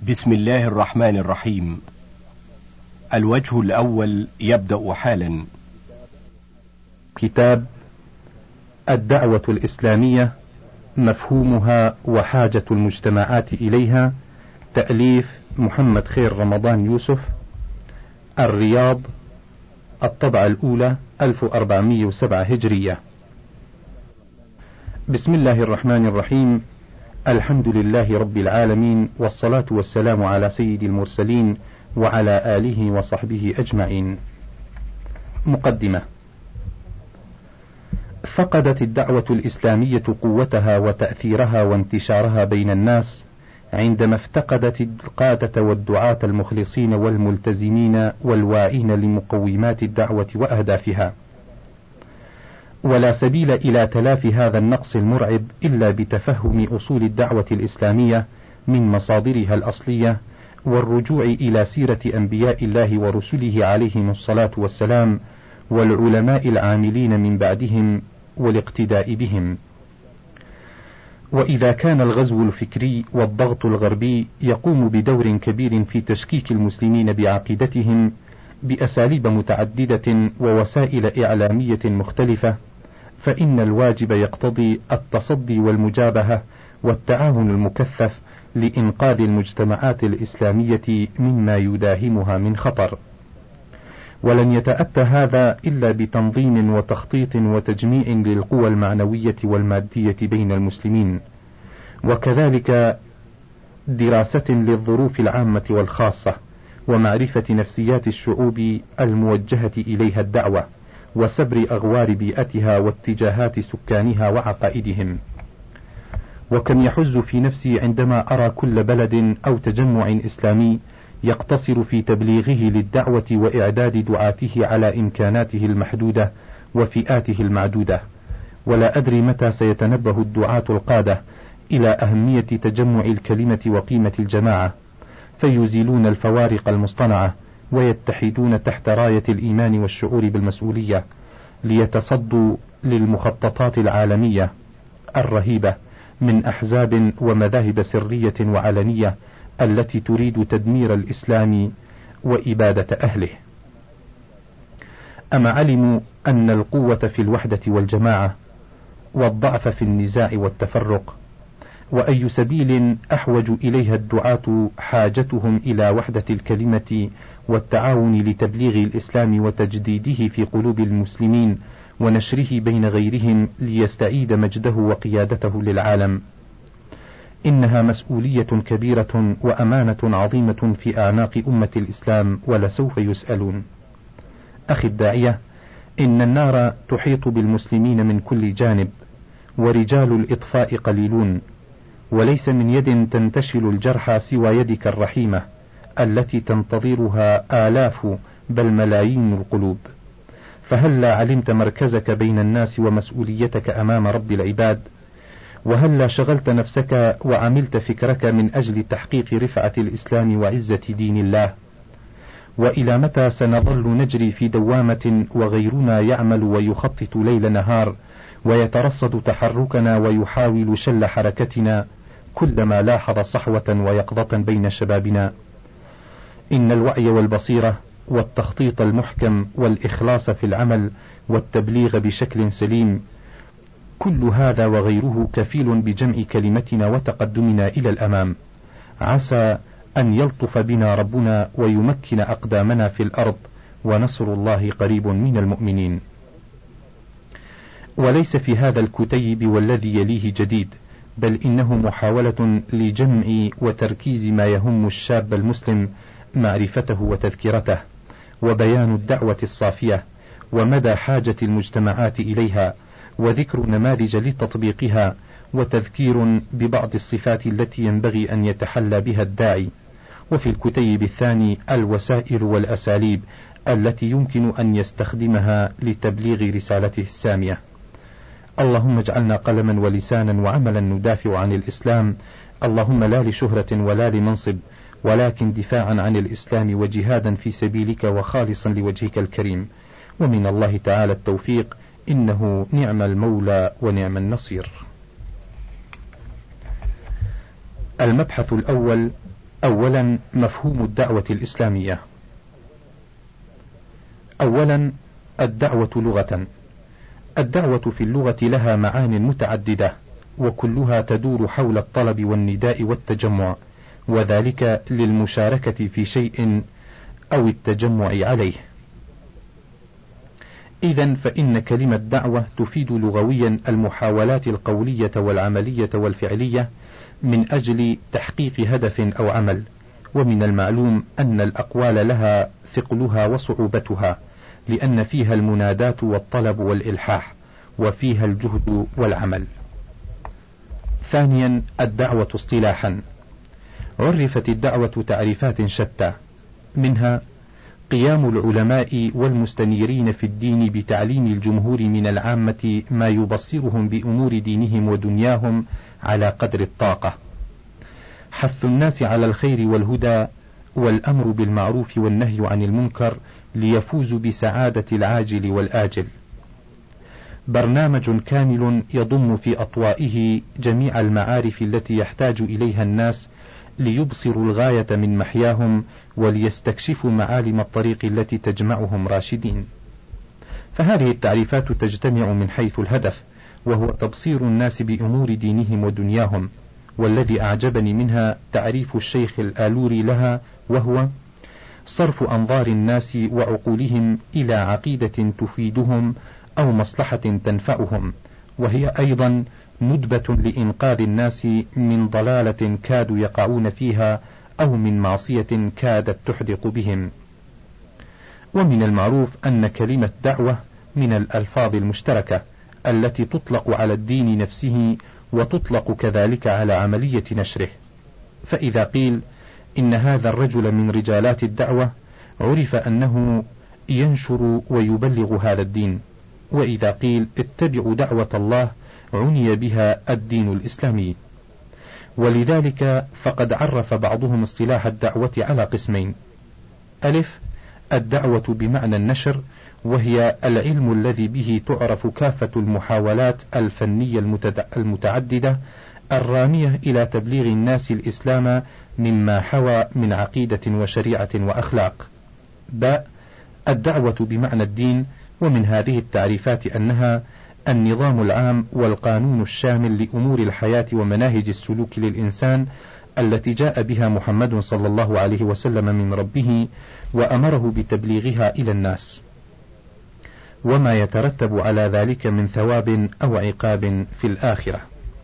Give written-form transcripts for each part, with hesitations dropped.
بسم الله الرحمن الرحيم. الوجه الأول يبدأ حالا. كتاب الدعوة الإسلامية، مفهومها وحاجة المجتمعات إليها، تأليف محمد خير رمضان يوسف، الرياض، الطبعة الأولى 1407 هجرية. بسم الله الرحمن الرحيم. الحمد لله رب العالمين، والصلاة والسلام على سيد المرسلين وعلى آله وصحبه أجمعين. مقدمة. فقدت الدعوة الإسلامية قوتها وتأثيرها وانتشارها بين الناس عندما افتقدت القادة والدعاة المخلصين والملتزمين والواعين لمقومات الدعوة وأهدافها، ولا سبيل إلى تلافي هذا النقص المرعب إلا بتفهم أصول الدعوة الإسلامية من مصادرها الأصلية، والرجوع إلى سيرة أنبياء الله ورسله عليهم الصلاة والسلام والعلماء العاملين من بعدهم والاقتداء بهم. وإذا كان الغزو الفكري والضغط الغربي يقوم بدور كبير في تشكيك المسلمين بعقيدتهم بأساليب متعددة ووسائل إعلامية مختلفة، فإن الواجب يقتضي التصدي والمجابهة والتعاون المكثف لإنقاذ المجتمعات الإسلامية مما يداهمها من خطر، ولن يتأتى هذا إلا بتنظيم وتخطيط وتجميع للقوى المعنوية والمادية بين المسلمين، وكذلك دراسة للظروف العامة والخاصة، ومعرفة نفسيات الشعوب الموجهة إليها الدعوة، وسبر أغوار بيئتها واتجاهات سكانها وعقائدهم. وكم يحز في نفسي عندما أرى كل بلد أو تجمع إسلامي يقتصر في تبليغه للدعوة وإعداد دعاته على إمكاناته المحدودة وفئاته المعدودة، ولا أدري متى سيتنبه الدعاة القادة إلى أهمية تجمع الكلمة وقيمة الجماعة، فيزيلون الفوارق المصطنعة ويتحدون تحت راية الإيمان والشعور بالمسؤولية، ليتصدوا للمخططات العالمية الرهيبة من أحزاب ومذاهب سرية وعلنية التي تريد تدمير الإسلام وإبادة أهله. أما علموا أن القوة في الوحدة والجماعة، والضعف في النزاع والتفرق، وأي سبيل أحوج إليها الدعاة حاجتهم إلى وحدة الكلمة والتعاون لتبليغ الإسلام وتجديده في قلوب المسلمين ونشره بين غيرهم ليستعيد مجده وقيادته للعالم. إنها مسؤولية كبيرة وأمانة عظيمة في أعناق أمة الإسلام، ولسوف يسألون. أخي الداعية، إن النار تحيط بالمسلمين من كل جانب، ورجال الإطفاء قليلون، وليس من يد تنتشل الجرحى سوى يدك الرحيمة التي تنتظرها آلاف بل ملايين القلوب. فهلا علمت مركزك بين الناس ومسؤوليتك أمام رب العباد؟ وهلا شغلت نفسك وعملت فكرك من أجل تحقيق رفعة الإسلام وعزة دين الله؟ وإلى متى سنظل نجري في دوامة وغيرنا يعمل ويخطط ليل نهار ويترصد تحركنا ويحاول شل حركتنا كلما لاحظ صحوة ويقظة بين شبابنا؟ إن الوعي والبصيرة والتخطيط المحكم والإخلاص في العمل والتبليغ بشكل سليم، كل هذا وغيره كفيل بجمع كلمتنا وتقدمنا إلى الأمام. عسى أن يلطف بنا ربنا ويمكن أقدامنا في الأرض، ونصر الله قريب من المؤمنين. وليس في هذا الكتيب والذي يليه جديد، بل إنه محاولة لجمع وتركيز ما يهم الشاب المسلم معرفته وتذكرته، وبيان الدعوة الصافية ومدى حاجة المجتمعات إليها، وذكر نماذج لتطبيقها، وتذكير ببعض الصفات التي ينبغي أن يتحلى بها الداعي. وفي الكتيب الثاني الوسائل والأساليب التي يمكن أن يستخدمها لتبليغ رسالته السامية. اللهم اجعلنا قلما ولسانا وعملا ندافع عن الإسلام، اللهم لا لشهرة ولا لمنصب، ولكن دفاعا عن الإسلام وجهادا في سبيلك وخالصا لوجهك الكريم. ومن الله تعالى التوفيق، إنه نعم المولى ونعم النصير. المبحث الأول: أولا مفهوم الدعوة الإسلامية. أولا الدعوة لغة. الدعوة في اللغة لها معان متعددة، وكلها تدور حول الطلب والنداء والتجمع، وذلك للمشاركة في شيء أو التجمع عليه. إذن فإن كلمة دعوة تفيد لغويا المحاولات القولية والعملية والفعلية من أجل تحقيق هدف أو عمل، ومن المعلوم أن الأقوال لها ثقلها وصعوبتها، لأن فيها المنادات والطلب والإلحاح، وفيها الجهد والعمل. ثانيا الدعوة اصطلاحا. عرفت الدعوة تعريفات شتى، منها قيام العلماء والمستنيرين في الدين بتعليم الجمهور من العامة ما يبصرهم بأمور دينهم ودنياهم على قدر الطاقة، حث الناس على الخير والهدى، والأمر بالمعروف والنهي عن المنكر ليفوزوا بسعادة العاجل والآجل. برنامج كامل يضم في أطوائه جميع المعارف التي يحتاج إليها الناس ليبصروا الغاية من محياهم وليستكشفوا معالم الطريق التي تجمعهم راشدين. فهذه التعريفات تجتمع من حيث الهدف، وهو تبصير الناس بأمور دينهم ودنياهم، والذي أعجبني منها تعريف الشيخ الآلوري لها، وهو صرف أنظار الناس وعقولهم إلى عقيدة تفيدهم أو مصلحة تنفعهم، وهي أيضا ندبة لإنقاذ الناس من ضلالة كادوا يقعون فيها أو من معصية كادت تحدق بهم. ومن المعروف أن كلمة دعوة من الألفاظ المشتركة التي تطلق على الدين نفسه، وتطلق كذلك على عملية نشره. فإذا قيل إن هذا الرجل من رجالات الدعوة، عرف أنه ينشر ويبلغ هذا الدين. وإذا قيل اتبعوا دعوة الله، عني بها الدين الإسلامي. ولذلك فقد عرف بعضهم اصطلاح الدعوة على قسمين: ألف الدعوة بمعنى النشر، وهي العلم الذي به تعرف كافة المحاولات الفنية المتعددة الرامية إلى تبليغ الناس الإسلام مما حوى من عقيدة وشريعة وأخلاق. باء الدعوة بمعنى الدين، ومن هذه التعريفات أنها النظام العام والقانون الشامل لأمور الحياة ومناهج السلوك للإنسان التي جاء بها محمد صلى الله عليه وسلم من ربه، وأمره بتبليغها إلى الناس، وما يترتب على ذلك من ثواب أو عقاب في الآخرة.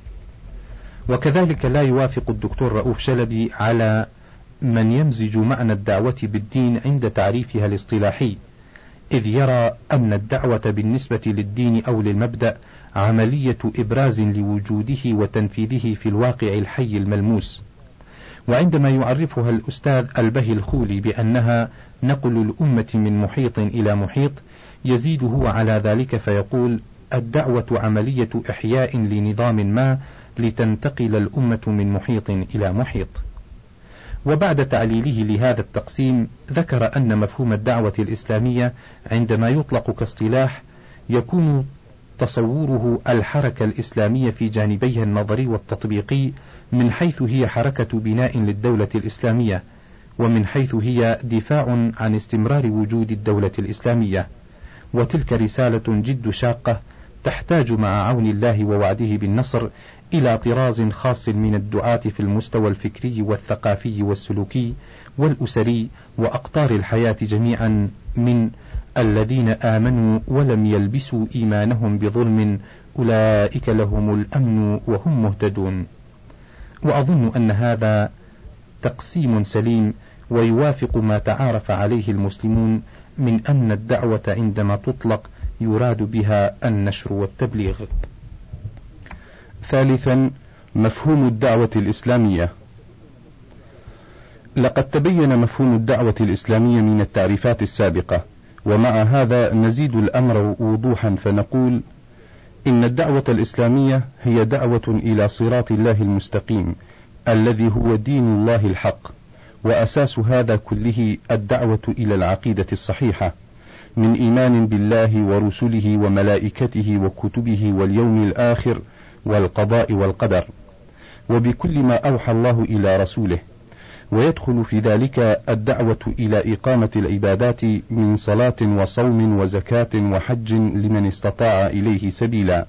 وكذلك لا يوافق الدكتور رؤوف شلبي على من يمزج معنى الدعوة بالدين عند تعريفها الاصطلاحي، إذ يرى أن الدعوة بالنسبة للدين أو للمبدأ عملية إبراز لوجوده وتنفيذه في الواقع الحي الملموس. وعندما يعرفها الأستاذ البهي الخولي بأنها نقل الأمة من محيط إلى محيط، يزيد هو على ذلك فيقول: الدعوة عملية إحياء لنظام ما لتنتقل الأمة من محيط إلى محيط. وبعد تعليله لهذا التقسيم، ذكر أن مفهوم الدعوة الإسلامية عندما يطلق كاصطلاح يكون تصوره الحركة الإسلامية في جانبيها النظري والتطبيقي، من حيث هي حركة بناء للدولة الإسلامية، ومن حيث هي دفاع عن استمرار وجود الدولة الإسلامية. وتلك رسالة جد شاقة تحتاج مع عون الله ووعده بالنصر إلى طراز خاص من الدعاة في المستوى الفكري والثقافي والسلوكي والأسري وأقطار الحياة جميعا، من الذين آمنوا ولم يلبسوا إيمانهم بظلم أولئك لهم الأمن وهم مهتدون. وأظن أن هذا تقسيم سليم، ويوافق ما تعارف عليه المسلمون من أن الدعوة عندما تطلق يراد بها النشر والتبليغ. ثالثا مفهوم الدعوة الإسلامية. لقد تبين مفهوم الدعوة الإسلامية من التعريفات السابقة، ومع هذا نزيد الأمر وضوحا فنقول إن الدعوة الإسلامية هي دعوة إلى صراط الله المستقيم الذي هو دين الله الحق، وأساس هذا كله الدعوة إلى العقيدة الصحيحة من إيمان بالله ورسله وملائكته وكتبه واليوم الآخر والقضاء والقدر، وبكل ما أوحى الله إلى رسوله، ويدخل في ذلك الدعوة إلى إقامة العبادات من صلاة وصوم وزكاة وحج لمن استطاع إليه سبيلا،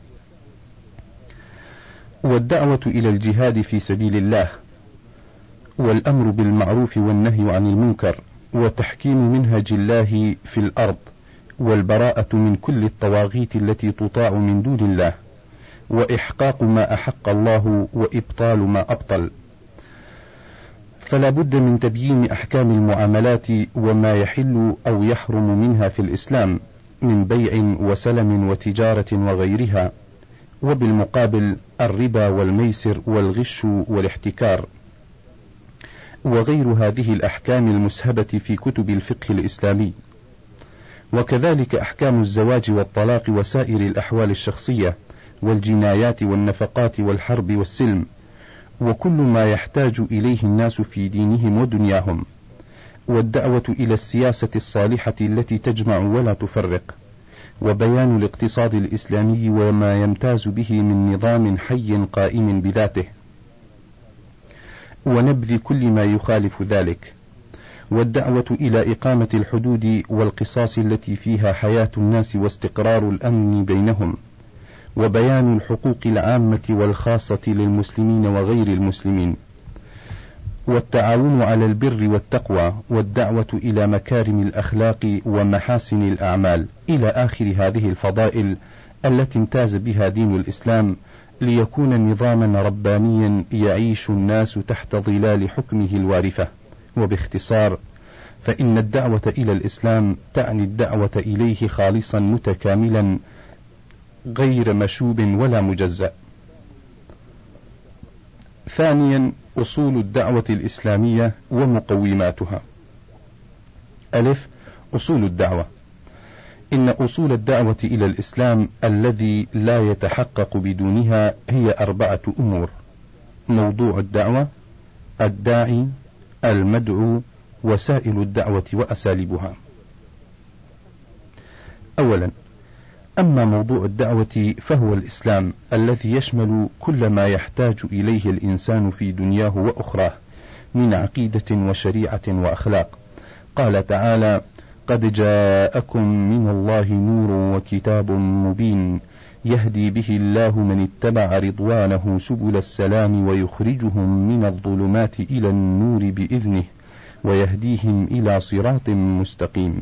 والدعوة إلى الجهاد في سبيل الله، والأمر بالمعروف والنهي عن المنكر، وتحكيم منهج الله في الأرض، والبراءة من كل الطواغيت التي تطاع من دون الله، وإحقاق ما أحق الله وإبطال ما أبطل. فلا بد من تبيين أحكام المعاملات وما يحل أو يحرم منها في الإسلام من بيع وسلم وتجارة وغيرها، وبالمقابل الربا والميسر والغش والاحتكار وغير هذه الأحكام المسهبة في كتب الفقه الإسلامي، وكذلك أحكام الزواج والطلاق وسائر الأحوال الشخصية والجنايات والنفقات والحرب والسلم، وكل ما يحتاج إليه الناس في دينهم ودنياهم، والدعوة إلى السياسة الصالحة التي تجمع ولا تفرق، وبيان الاقتصاد الإسلامي وما يمتاز به من نظام حي قائم بذاته، ونبذ كل ما يخالف ذلك، والدعوة إلى إقامة الحدود والقصاص التي فيها حياة الناس واستقرار الأمن بينهم، وبيان الحقوق العامة والخاصة للمسلمين وغير المسلمين، والتعاون على البر والتقوى، والدعوة إلى مكارم الأخلاق ومحاسن الأعمال، إلى آخر هذه الفضائل التي امتاز بها دين الإسلام، ليكون نظاما ربانيا يعيش الناس تحت ظلال حكمه الوارثة. وباختصار، فإن الدعوة إلى الإسلام تعني الدعوة إليه خالصا متكاملا غير مشوب ولا مجزأ. ثانيا، أصول الدعوة الإسلامية ومقوماتها. ألف، أصول الدعوة. إن أصول الدعوة إلى الإسلام الذي لا يتحقق بدونها هي 4 أمور: موضوع الدعوة، الداعي، المدعو، وسائل الدعوة وأساليبها. أولا، أما موضوع الدعوة فهو الإسلام الذي يشمل كل ما يحتاج إليه الإنسان في دنياه وأخراه من عقيدة وشريعة وأخلاق. قال تعالى: قد جاءكم من الله نور وكتاب مبين يهدي به الله من اتبع رضوانه سبل السلام ويخرجهم من الظلمات إلى النور بإذنه ويهديهم إلى صراط مستقيم.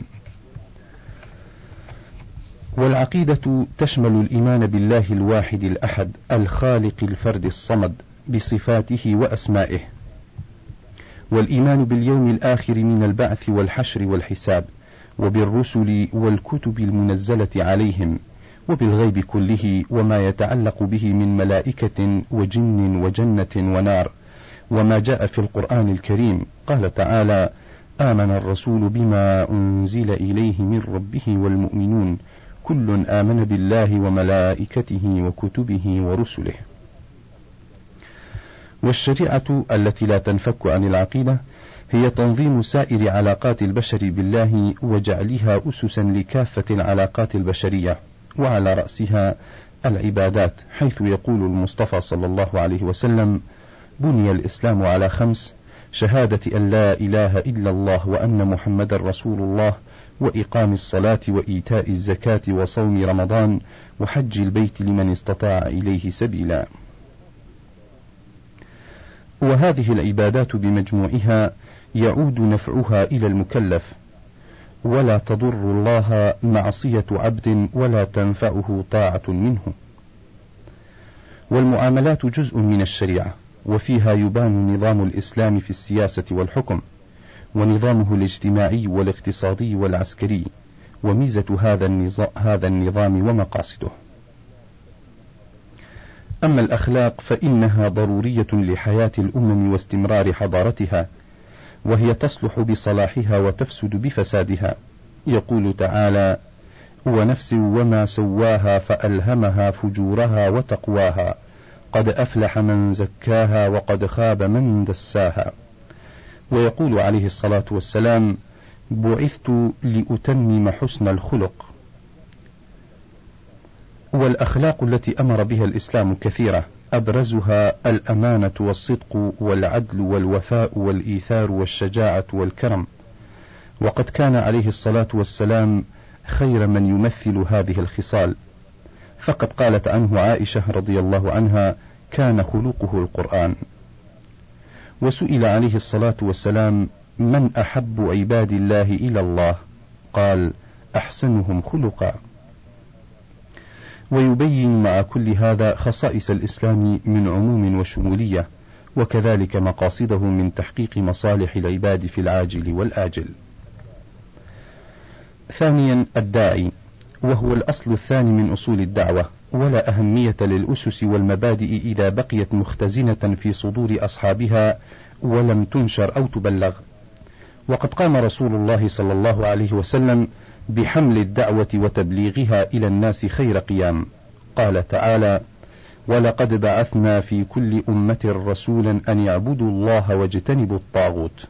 والعقيدة تشمل الإيمان بالله الواحد الأحد الخالق الفرد الصمد بصفاته وأسمائه، والإيمان باليوم الآخر من البعث والحشر والحساب، وبالرسل والكتب المنزلة عليهم، وبالغيب كله وما يتعلق به من ملائكة وجن وجنة ونار، وما جاء في القرآن الكريم. قال تعالى: آمن الرسول بما أنزل إليه من ربه والمؤمنون كل آمن بالله وملائكته وكتبه ورسله. والشريعة التي لا تنفك عن العقيدة هي تنظيم سائر علاقات البشر بالله وجعلها أسسا لكافة العلاقات البشرية، وعلى رأسها العبادات، حيث يقول المصطفى صلى الله عليه وسلم: بني الإسلام على 5: شهادة أن لا إله إلا الله وأن محمدا رسول الله، وإقام الصلاة وإيتاء الزكاة وصوم رمضان وحج البيت لمن استطاع إليه سبيلا. وهذه العبادات بمجموعها يعود نفعها إلى المكلف، ولا تضر الله معصية عبد ولا تنفعه طاعة منه. والمعاملات جزء من الشريعة، وفيها يبان نظام الإسلام في السياسة والحكم، ونظامه الاجتماعي والاقتصادي والعسكري، وميزة هذا النظام ومقاصده. أما الأخلاق فإنها ضرورية لحياة الأمم واستمرار حضارتها، وهي تصلح بصلاحها وتفسد بفسادها. يقول تعالى: ونفس وما سواها فألهمها فجورها وتقواها قد أفلح من زكاها وقد خاب من دساها. ويقول عليه الصلاة والسلام: بعثت لأتمم حسن الخلق. والأخلاق التي أمر بها الإسلام كثيرة، أبرزها الأمانة والصدق والعدل والوفاء والإيثار والشجاعة والكرم، وقد كان عليه الصلاة والسلام خير من يمثل هذه الخصال، فقد قالت عنه عائشة رضي الله عنها: كان خلقه القرآن. وسئل عليه الصلاة والسلام: من أحب عباد الله إلى الله؟ قال: أحسنهم خلقا. ويبين مع كل هذا خصائص الإسلام من عموم وشمولية، وكذلك مقاصده من تحقيق مصالح العباد في العاجل والآجل. ثانيا، الداعي، وهو الأصل الثاني من أصول الدعوة، ولا أهمية للأسس والمبادئ إذا بقيت مختزنة في صدور أصحابها ولم تنشر أو تبلغ. وقد قام رسول الله صلى الله عليه وسلم بحمل الدعوة وتبليغها إلى الناس خير قيام. قال تعالى: ولقد بعثنا في كل أمة رسولا أن يعبدوا الله واجتنبوا الطاغوت.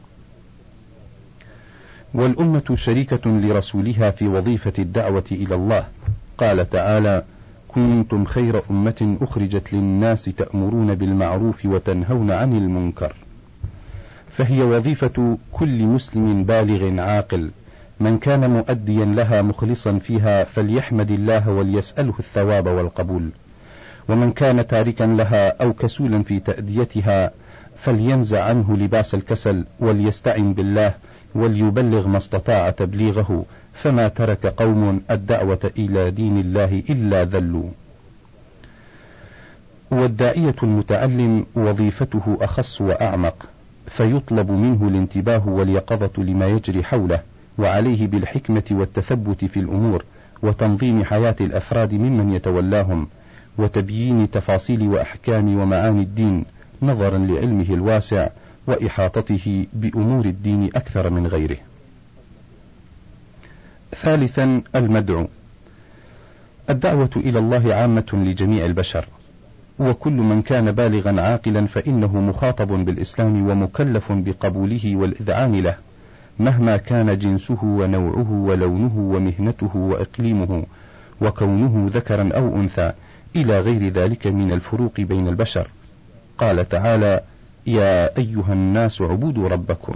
والأمة شريكة لرسولها في وظيفة الدعوة إلى الله. قال تعالى: كنتم خير أمة أخرجت للناس تأمرون بالمعروف وتنهون عن المنكر. فهي وظيفة كل مسلم بالغ عاقل، من كان مؤديا لها مخلصا فيها فليحمد الله وليسأله الثواب والقبول، ومن كان تاركا لها أو كسولا في تأديتها فلينزع عنه لباس الكسل وليستعن بالله وليبلغ ما استطاع تبليغه، فما ترك قوم الدعوة إلى دين الله إلا ذلوا. والداعية المتعلم وظيفته أخص وأعمق، فيطلب منه الانتباه واليقظة لما يجري حوله، وعليه بالحكمة والتثبت في الأمور، وتنظيم حياة الأفراد ممن يتولاهم، وتبيين تفاصيل وأحكام ومعاني الدين نظرا لعلمه الواسع وإحاطته بأمور الدين أكثر من غيره. ثالثا، المدعو. الدعوة إلى الله عامة لجميع البشر، وكل من كان بالغا عاقلا فإنه مخاطب بالإسلام ومكلف بقبوله والإذعان له، مهما كان جنسه ونوعه ولونه ومهنته وإقليمه وكونه ذكرا أو أنثى إلى غير ذلك من الفروق بين البشر. قال تعالى: يا أيها الناس اعبدوا ربكم.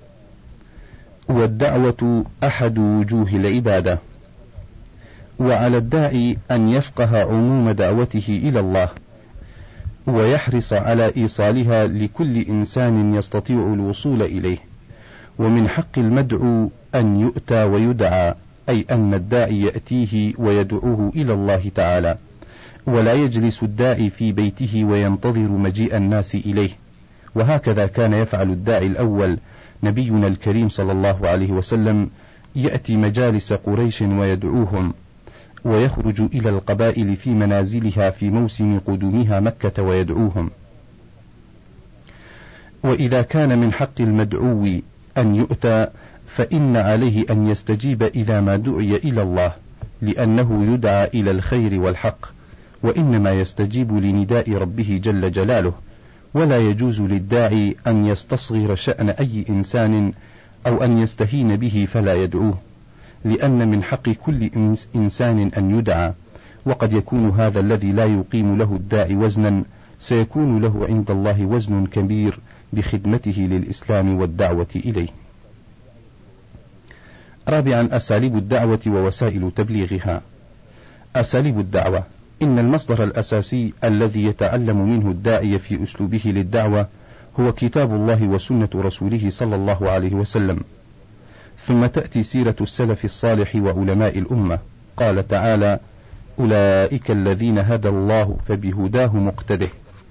والدعوة أحد وجوه العبادة، وعلى الداعي أن يفقه عموم دعوته إلى الله، ويحرص على إيصالها لكل إنسان يستطيع الوصول إليه. ومن حق المدعو أن يؤتى ويدعى، أي أن الداعي يأتيه ويدعوه إلى الله تعالى، ولا يجلس الداعي في بيته وينتظر مجيء الناس إليه. وهكذا كان يفعل الداعي الأول نبينا الكريم صلى الله عليه وسلم، يأتي مجالس قريش ويدعوهم، ويخرج إلى القبائل في منازلها في موسم قدومها مكة ويدعوهم. وإذا كان من حق المدعو أن يؤتى، فإن عليه أن يستجيب إذا ما دعي إلى الله، لأنه يدعى إلى الخير والحق، وإنما يستجيب لنداء ربه جل جلاله، ولا يجوز للداعي أن يستصغر شأن أي إنسان أو أن يستهين به فلا يدعوه، لأن من حق كل إنسان أن يدعى، وقد يكون هذا الذي لا يقيم له الداعي وزنا سيكون له عند الله وزن كبير بخدمته للإسلام والدعوة إليه. رابعا، أساليب الدعوة ووسائل تبليغها. أساليب الدعوة: إن المصدر الأساسي الذي يتعلم منه الداعي في أسلوبه للدعوة هو كتاب الله وسنة رسوله صلى الله عليه وسلم، ثم تأتي سيرة السلف الصالح وعلماء الأمة. قال تعالى: أولئك الذين هدى الله فبهداه مقتده.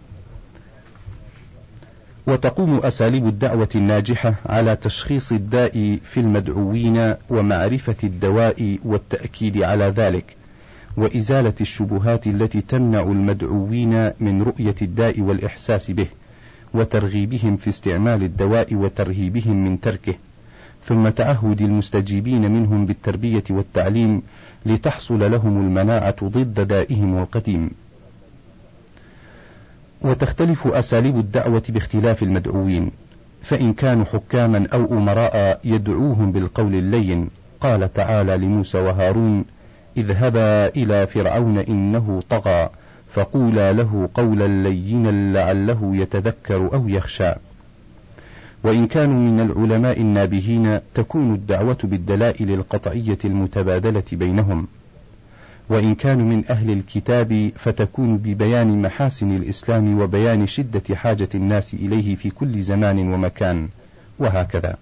وتقوم أساليب الدعوة الناجحة على تشخيص الداء في المدعوين ومعرفة الدواء والتأكيد على ذلك، وإزالة الشبهات التي تمنع المدعوين من رؤية الداء والإحساس به، وترغيبهم في استعمال الدواء وترهيبهم من تركه، ثم تعهد المستجيبين منهم بالتربية والتعليم لتحصل لهم المناعة ضد دائهم القديم. وتختلف أساليب الدعوة باختلاف المدعوين، فإن كانوا حكاما أو أمراء يدعوهم بالقول اللين. قال تعالى لموسى وهارون: اذهبا إلى فرعون إنه طغى فقولا له قولا لينا لعله يتذكر أو يخشى. وإن كانوا من العلماء النابهين تكون الدعوة بالدلائل القطعية المتبادلة بينهم، وإن كانوا من أهل الكتاب فتكون ببيان محاسن الإسلام وبيان شدة حاجة الناس إليه في كل زمان ومكان، وهكذا.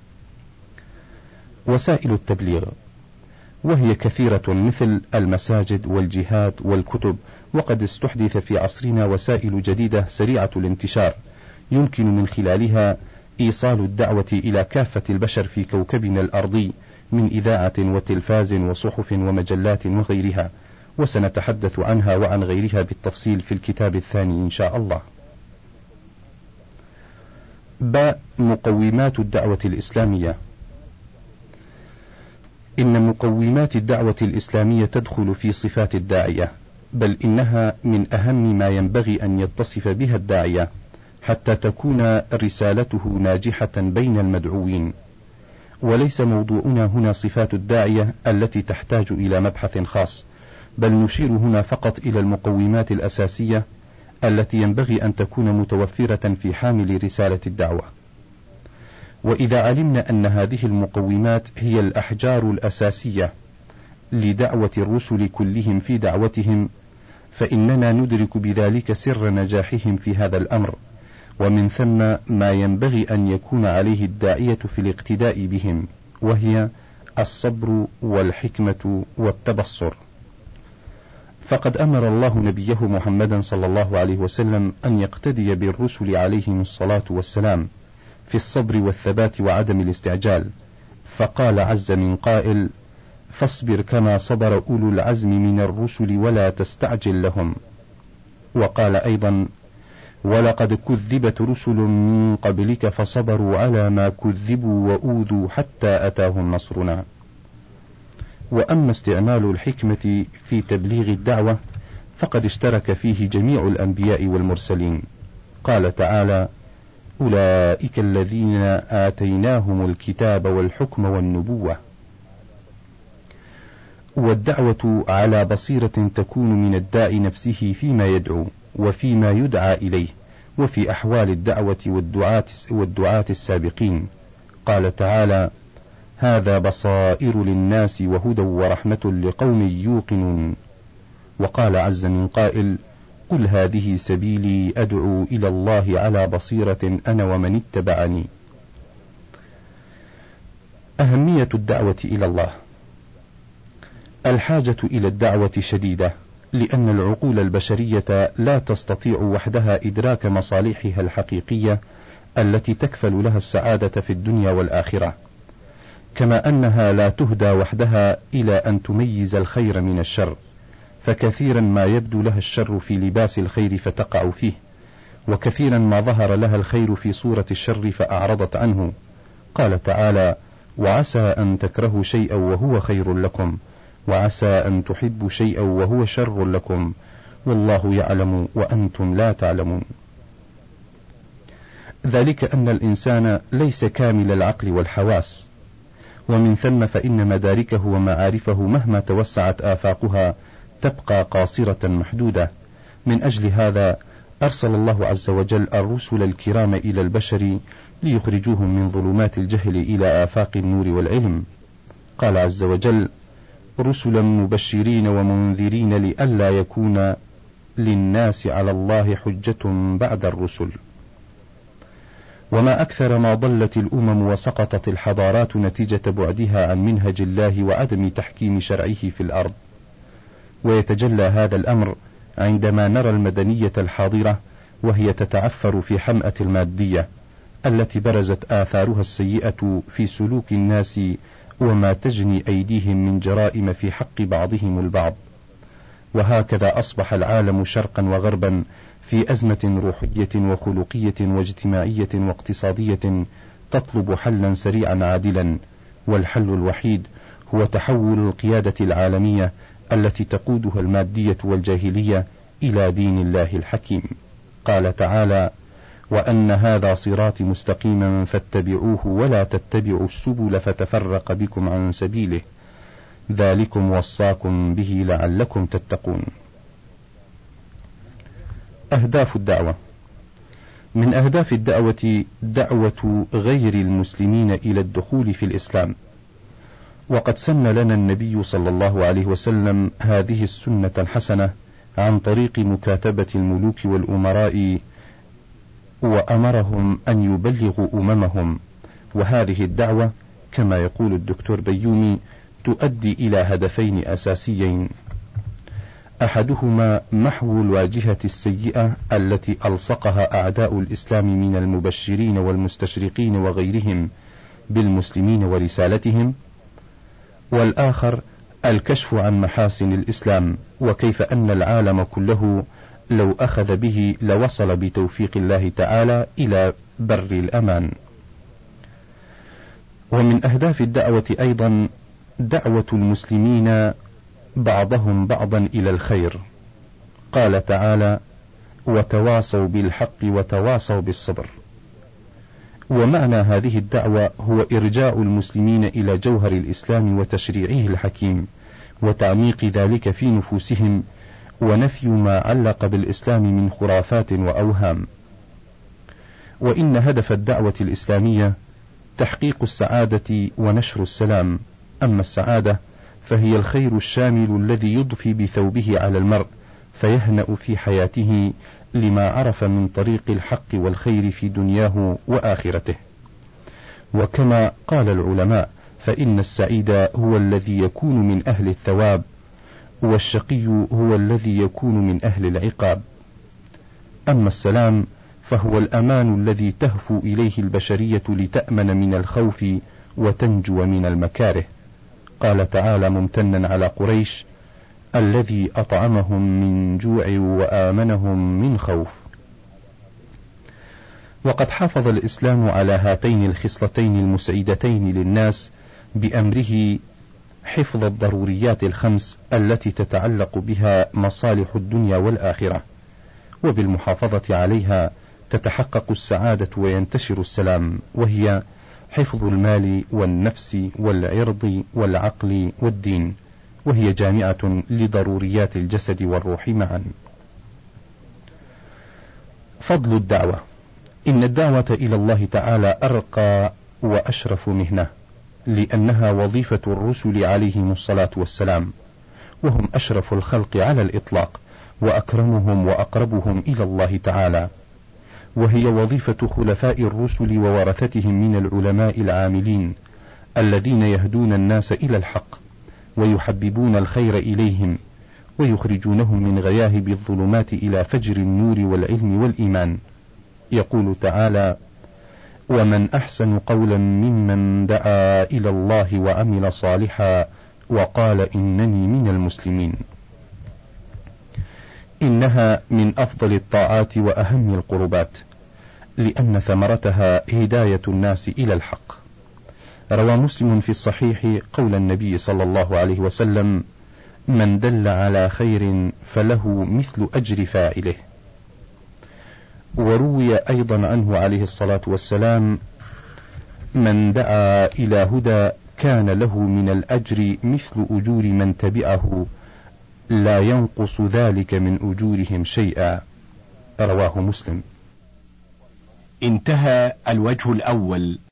وسائل التبليغ، وهي كثيرة مثل المساجد والجهاد والكتب، وقد استحدث في عصرنا وسائل جديدة سريعة الانتشار يمكن من خلالها إيصال الدعوة إلى كافة البشر في كوكبنا الأرضي من إذاعة وتلفاز وصحف ومجلات وغيرها، وسنتحدث عنها وعن غيرها بالتفصيل في الكتاب الثاني إن شاء الله. مقومات الدعوة الإسلامية. إن مقومات الدعوة الإسلامية تدخل في صفات الداعية، بل إنها من أهم ما ينبغي أن يتصف بها الداعية حتى تكون رسالته ناجحة بين المدعوين. وليس موضوعنا هنا صفات الداعية التي تحتاج إلى مبحث خاص، بل نشير هنا فقط إلى المقومات الأساسية التي ينبغي أن تكون متوفرة في حامل رسالة الدعوة. وإذا علمنا أن هذه المقومات هي الأحجار الأساسية لدعوة الرسل كلهم في دعوتهم، فإننا ندرك بذلك سر نجاحهم في هذا الأمر، ومن ثم ما ينبغي أن يكون عليه الداعية في الاقتداء بهم، وهي الصبر والحكمة والتبصر. فقد أمر الله نبيه محمدا صلى الله عليه وسلم أن يقتدي بالرسل عليهم الصلاة والسلام في الصبر والثبات وعدم الاستعجال، فقال عز من قائل: فاصبر كما صبر أولو العزم من الرسل ولا تستعجل لهم. وقال أيضا: ولقد كذبت رسل من قبلك فصبروا على ما كذبوا وأوذوا حتى أتاهم نصرنا. وأما استعمال الحكمة في تبليغ الدعوة فقد اشترك فيه جميع الأنبياء والمرسلين. قال تعالى: أولئك الذين آتيناهم الكتاب والحكم والنبوة. والدعوة على بصيرة تكون من الداعي نفسه فيما يدعو وفيما يدعى إليه، وفي أحوال الدعوة والدعاة السابقين. قال تعالى: هذا بصائر للناس وهدى ورحمة لقوم يوقنون. وقال عز من قائل: قل هذه سبيلي أدعو إلى الله على بصيرة أنا ومن اتبعني. أهمية الدعوة إلى الله. الحاجة إلى الدعوة شديدة، لأن العقول البشرية لا تستطيع وحدها إدراك مصالحها الحقيقية التي تكفل لها السعادة في الدنيا والآخرة، كما أنها لا تهدى وحدها إلى أن تميز الخير من الشر، فكثيرا ما يبدو لها الشر في لباس الخير فتقع فيه، وكثيرا ما ظهر لها الخير في صورة الشر فأعرضت عنه. قال تعالى: وعسى أن تكرهوا شيئا وهو خير لكم، وعسى أن تحبوا شيئا وهو شر لكم، والله يعلم وأنتم لا تعلمون. ذلك أن الإنسان ليس كامل العقل والحواس، ومن ثم فإن مداركه ومعارفه مهما توسعت آفاقها تبقى قاصرة محدودة. من أجل هذا أرسل الله عز وجل الرسل الكرام إلى البشر ليخرجوهم من ظلمات الجهل إلى آفاق النور والعلم. قال عز وجل: رسلا مبشرين ومنذرين لئلا يكون للناس على الله حجة بعد الرسل. وما أكثر ما ضلت الأمم وسقطت الحضارات نتيجة بعدها عن منهج الله وعدم تحكيم شرعه في الأرض. ويتجلى هذا الأمر عندما نرى المدنية الحاضرة وهي تتعفر في حمأة المادية التي برزت آثارها السيئة في سلوك الناس وما تجني أيديهم من جرائم في حق بعضهم البعض. وهكذا أصبح العالم شرقا وغربا في أزمة روحية وخلقية واجتماعية واقتصادية تطلب حلا سريعا عادلا، والحل الوحيد هو تحول القيادة العالمية التي تقودها المادية والجاهلية إلى دين الله الحكيم. قال تعالى: وأن هذا صراطي مستقيما فاتبعوه ولا تتبعوا السبل فتفرق بكم عن سبيله ذلكم وصاكم به لعلكم تتقون. أهداف الدعوة. من أهداف الدعوة دعوة غير المسلمين إلى الدخول في الإسلام، وقد سن لنا النبي صلى الله عليه وسلم هذه السنة الحسنة عن طريق مكاتبة الملوك والأمراء، وأمرهم أن يبلغوا أممهم. وهذه الدعوة كما يقول الدكتور بيومي تؤدي إلى هدفين أساسيين: أحدهما محو الواجهة السيئة التي ألصقها أعداء الإسلام من المبشرين والمستشرقين وغيرهم بالمسلمين ورسالتهم، والآخر الكشف عن محاسن الإسلام، وكيف أن العالم كله لو أخذ به لوصل بتوفيق الله تعالى إلى بر الأمان. ومن أهداف الدعوة أيضا دعوة المسلمين بعضهم بعضا إلى الخير. قال تعالى: وتواصوا بالحق وتواصوا بالصبر. ومعنى هذه الدعوة هو إرجاء المسلمين إلى جوهر الإسلام وتشريعه الحكيم، وتعميق ذلك في نفوسهم، ونفي ما علق بالإسلام من خرافات وأوهام. وإن هدف الدعوة الإسلامية تحقيق السعادة ونشر السلام. أما السعادة فهي الخير الشامل الذي يضفي بثوبه على المرء فيهنأ في حياته لما عرف من طريق الحق والخير في دنياه وآخرته. وكما قال العلماء: فإن السعيد هو الذي يكون من أهل الثواب، والشقي هو الذي يكون من أهل العقاب. أما السلام فهو الأمان الذي تهفو إليه البشرية لتأمن من الخوف وتنجو من المكاره. قال تعالى ممتنا على قريش: الذي أطعمهم من جوع وآمنهم من خوف. وقد حافظ الإسلام على هاتين الخصلتين المسعدتين للناس بأمره حفظ الضروريات الخمس التي تتعلق بها مصالح الدنيا والآخرة، وبالمحافظة عليها تتحقق السعادة وينتشر السلام، وهي حفظ المال والنفس والعرض والعقل والدين، وهي جامعة لضروريات الجسد والروح معا. فضل الدعوة. إن الدعوة إلى الله تعالى أرقى وأشرف مهنة، لأنها وظيفة الرسل عليهم الصلاة والسلام، وهم أشرف الخلق على الإطلاق، وأكرمهم وأقربهم إلى الله تعالى. وهي وظيفة خلفاء الرسل وورثتهم من العلماء العاملين الذين يهدون الناس إلى الحق، ويحببون الخير إليهم، ويخرجونهم من غياهب الظلمات إلى فجر النور والعلم والإيمان. يقول تعالى: ومن أحسن قولا ممن دعا إلى الله وعمل صالحا وقال إنني من المسلمين. إنها من أفضل الطاعات وأهم القربات، لأن ثمرتها هداية الناس إلى الحق. روى مسلم في الصحيح قول النبي صلى الله عليه وسلم: من دل على خير فله مثل أجر فاعله. وروي أيضا عنه عليه الصلاة والسلام: من دعا إلى هدى كان له من الأجر مثل أجور من تبعه لا ينقص ذلك من أجورهم شيئا. رواه مسلم. انتهى الوجه الأول.